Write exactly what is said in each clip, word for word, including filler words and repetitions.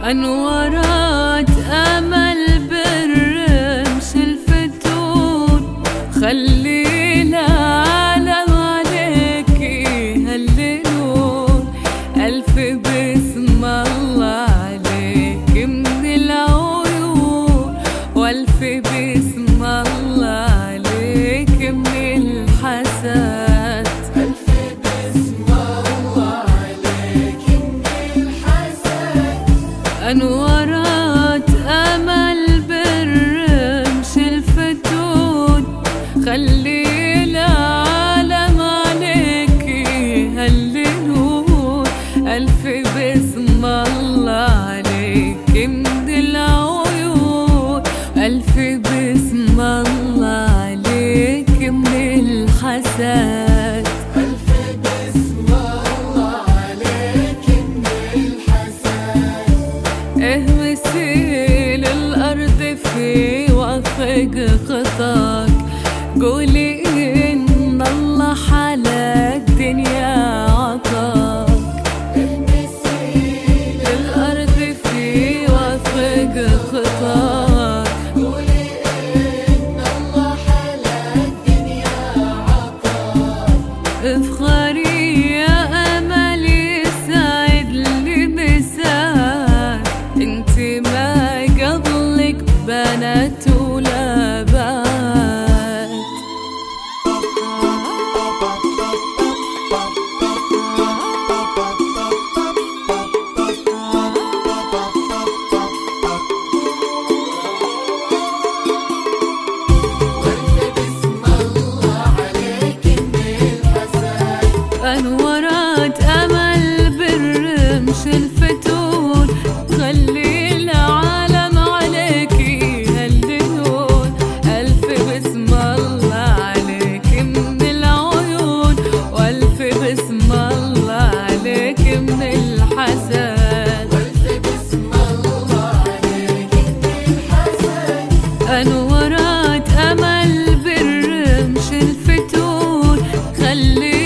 أنورات أمل بالرمش الفتون، خلي العالم عليك يهللون. ألف بسم الله عليك من العيون، وألف بسم الله عليك من الحسد. ألف بسم الله عليك من الحسد. أنورات أمل بالرمش الفتون، خلي العالم عليك يهللون. ألف بسم الله عليك من العيون، ألف بسم الله عليك من الحسد. ألف بسم الله عليك من الحسد. اهمسي للأرض في وفق خطاك، قولي إن الله حلا الدنيا عطاك. اهمسي للأرض في وفق خطاك، قولي إن الله حلا الدنيا عطاك. افخري يا أمل يسعد لمساك، انت ما قبلك بنات ولا بات. أنورات أمل بالرمش الفتون، خلي العالم عليك يهللون. ألف بسم الله عليك من العيون، وألف بسم الله عليك من الحسد. ألف بسم الله عليك من الحسد. أنورات أمل بالرمش الفتون، خلي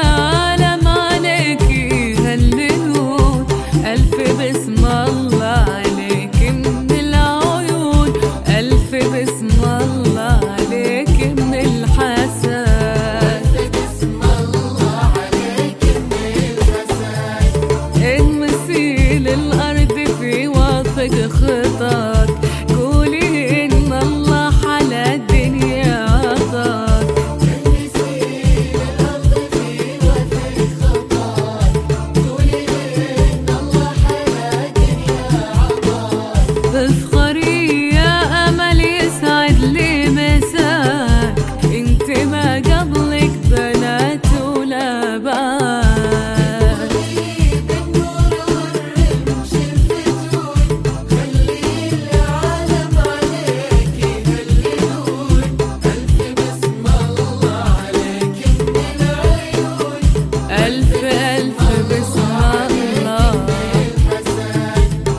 ألف بسم الله عليك من العيون، ألف بسم الله عليك من الحسد. ألف بسم الله عليك من الحسد. اهمسي للأرض في وفق خطاك، قولي إن الله حلا الدنيا عطاك. اهمسي للأرض في وفق خطاك، قولي إن الله حلا الدنيا عطاك. افخري يا أمل يسعد لمساك، انت ما قبلك بنات ولا بات. بالنور والرمش الفتون، خلي العالم عليك يهللون. ألف بسم الله عليك من العيون، ألف ألف بسم الله. الحسد.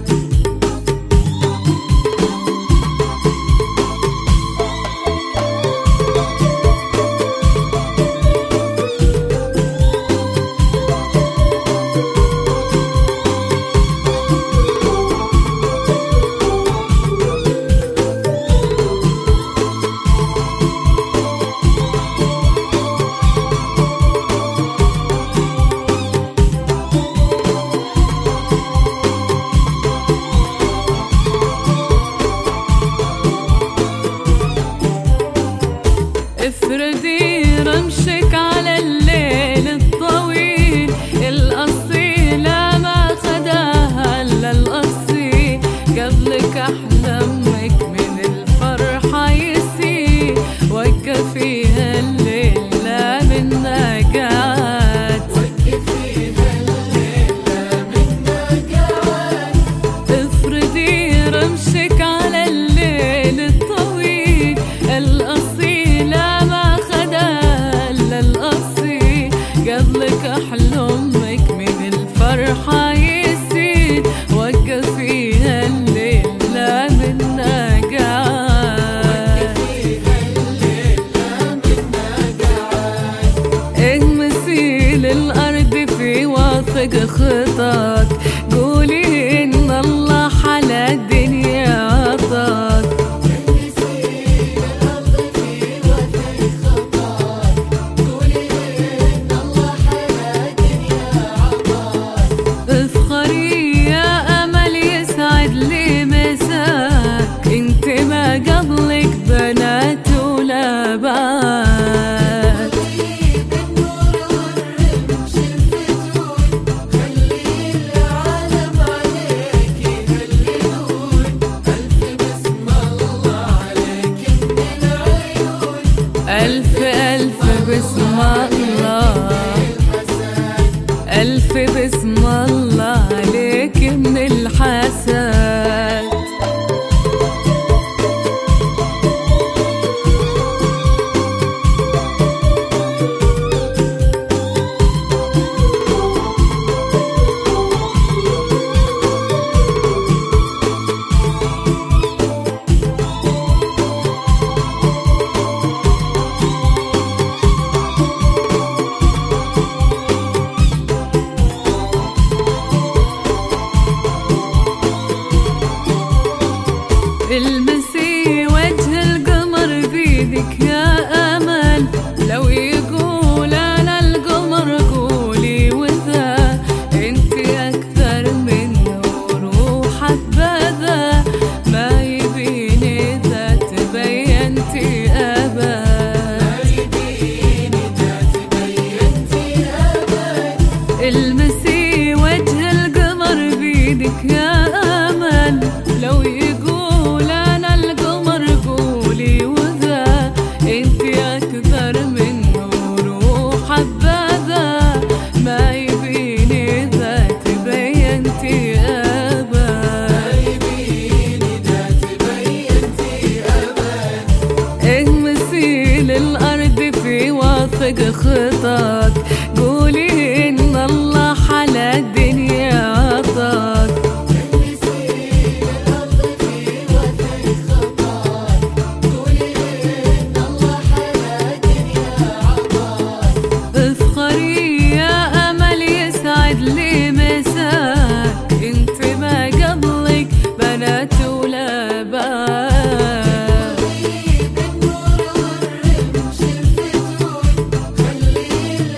افردي رمشك على الليل الطويل، الأصيلة ما خداها إلا الأصيل. قبلك أحلامك من الفرحة يسيل، وقفيها الليل لا منا قعد. وقفيها الليل لا منا قعد. افردي رمشك على الليل الطويل، الأصيلة ما خداها إلا الأصيل. قبلك أحلامك من الفرحة يسيل، وقفيها الليل لا منا قعد. وقفيها الليل لا منا قعد. اهمسي للأرض في وفق خطاك، قولي إن الله ألف بسم الله عليك من الحسد. المسي وجه القمر بيدك يا أمل، لو يقول أنا القمر قولي وذا، انت أكثر من نور وحبذا، ما يبيني إذا تبينتي أبد، ما يبيني إذا تبينتي أبد. المسي وجه القمر بيدك يا أمل، لو يقول خطاك، قولي إن الله حلا الدنيا عطاك، المسي للأرض في وثق خطاك، قولي إن الله حلا الدنيا عطاك. افخري يا أمل يسعد لي مساك، انت ما قبلك بنات ولا بات. بالنور والرمش الفتون خلي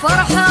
فرحة